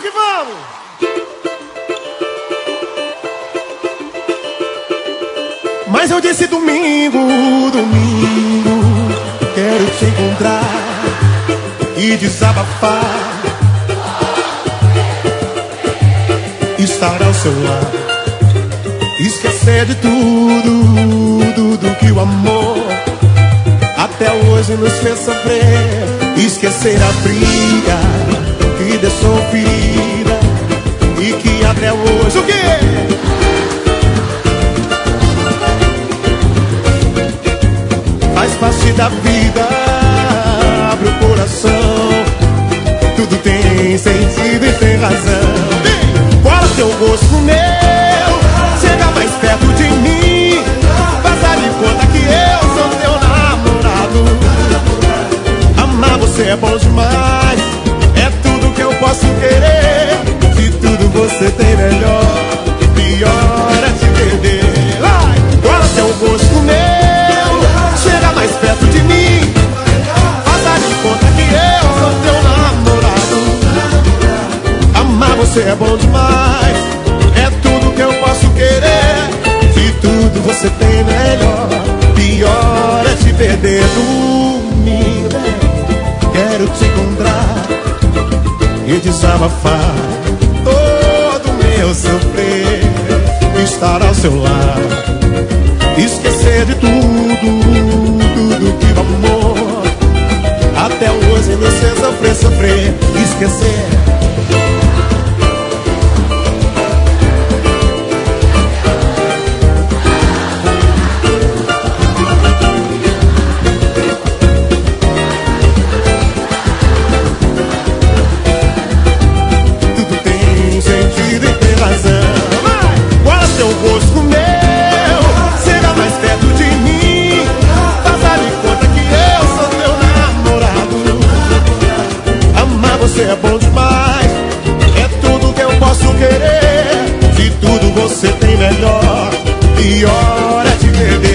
que vamos! Mas eu disse domingo, domingo, quero te encontrar e desabafar, estar ao seu lado, esquecer de tudo, tudo que o amor até hoje nos fez sofrer. Esquecer a briga que deixou ferida e que até hoje... O quê? Faz parte da vida, abre o coração, tudo tem sentido e tem razão. Cola teu gosto no meu, chega mais perto de mim, faça de conta que eu sou teu namorado. Amar você é bom demais, é tudo que eu posso querer. De tudo você tem melhor, pior é te perder. Cola teu gosto no meu, chega mais perto de mim, faça de conta que eu sou teu namorado. Amar você é bom demais, é tudo que eu posso querer. De tudo você tem melhor, pior é te perder. Domingo, quero te encontrar e desabafar todo meu sofrer, estar ao seu lado, esquecer de tudo, tudo que o amor até hoje nos fez sofrer, sofrer, esquecer. Tudo tem sentido e tem razão. Guarda teu gosto meu, chega mais perto de mim, faça de conta que eu sou teu namorado. Amar você é bom demais, é tudo que eu posso querer. De tudo você tem melhor, pior é te perder.